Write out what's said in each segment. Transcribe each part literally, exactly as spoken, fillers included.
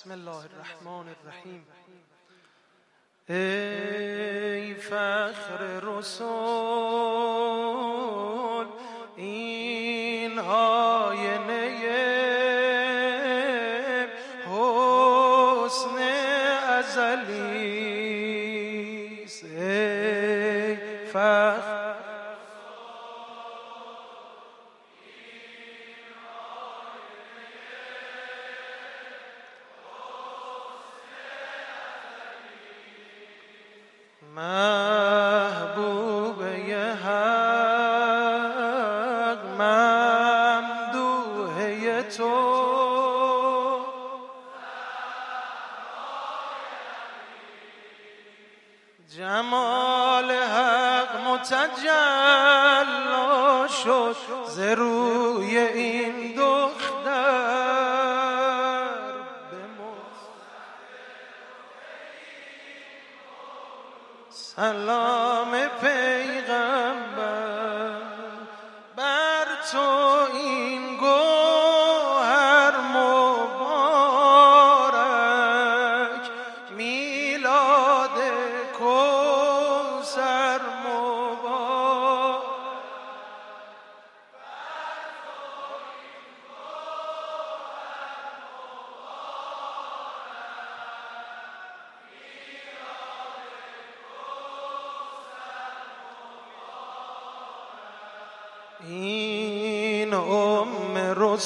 بسم الله الرحمن الرحیم. ای فخر رسول، این آینه حسن ازلی است. ای فخر محبوب حق، ممدوح تو، جمال حق متجلا شد ز روی این دختر. سلام پیغمبر بر تو، این گوهر مبارک، میلاد کوثر مبارک. این ام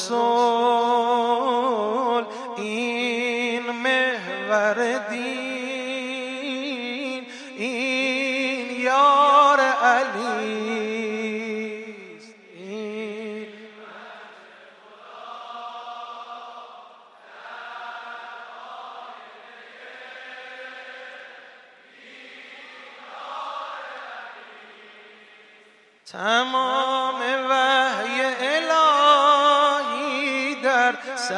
رسول، این محور دین، این یار علی است. این تمام وحی الهی در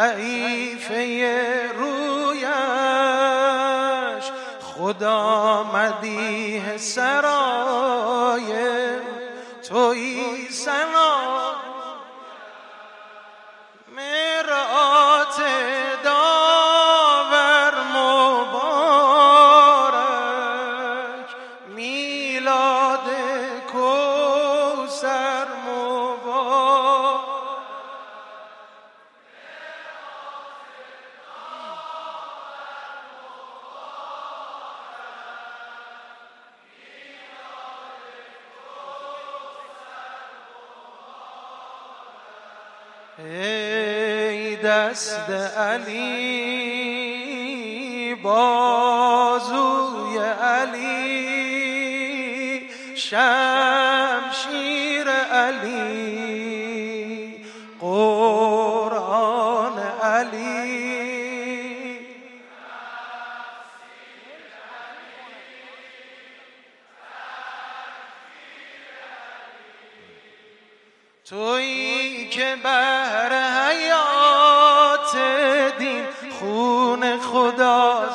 صحیفه رویش، خدا مدیح سرای تویی سنا، مرآت داور مبارک، میلاد کوثر مبارک. ای دست علی، بازوی علی، شمشیر علی، قرآن علی. تویی که بهر حیات دین خون خدا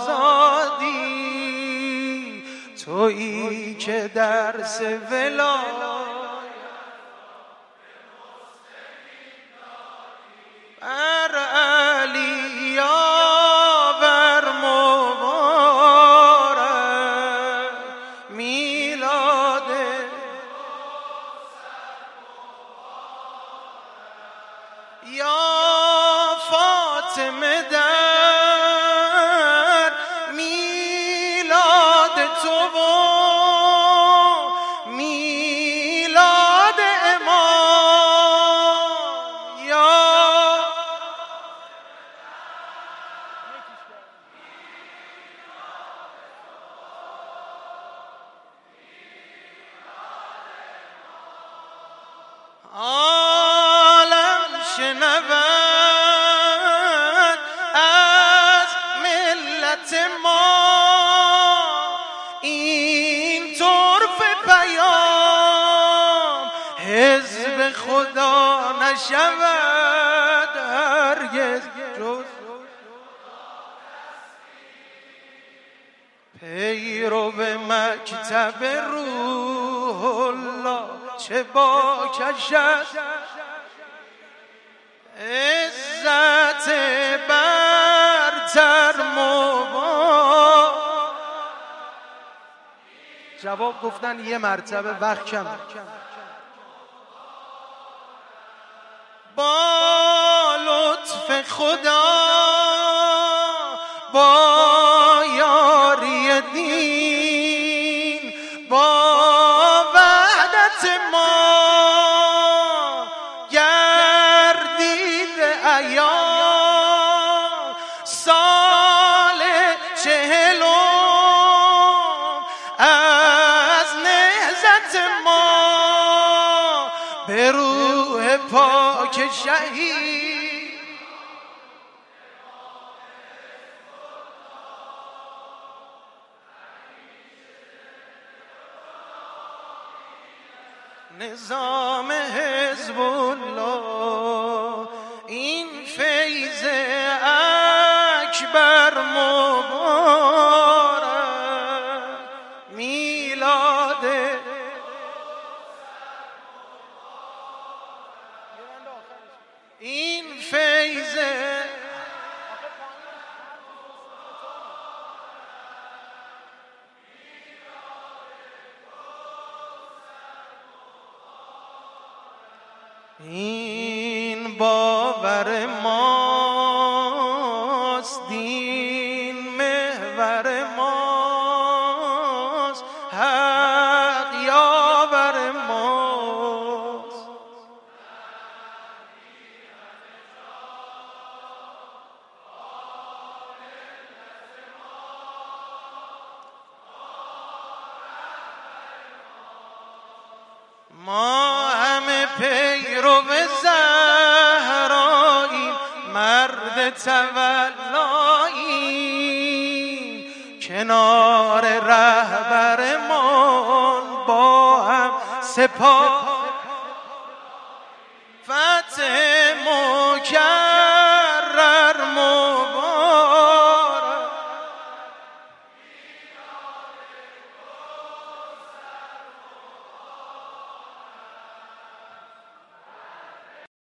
زادی، تویی که درس ولایت بر علی یاور مبارک، میلاد یا فاطمه در میلاد تو و میلاد امام، یا شنود از ملت ما این طرف پیام، حزب خدا نشود هرگز جز پیرو مکتب روح الله. چه با کشد عزت برتر جواب گفتن یه مرتبه، وقت کم. با لطف خدا، با یاری دین، با وحدت ما گردید ایام سال چهلم از نهضت ما به روح پاک شهید. نظام حزب الله این فیض اکبر مبارک، میلاد این فیض این باور ماست، دین محور ماست، حق یاور ماست. ما همه پیرو زهراییم، مرد تولاییم، کنار رهبرمان با هم سپاه فتح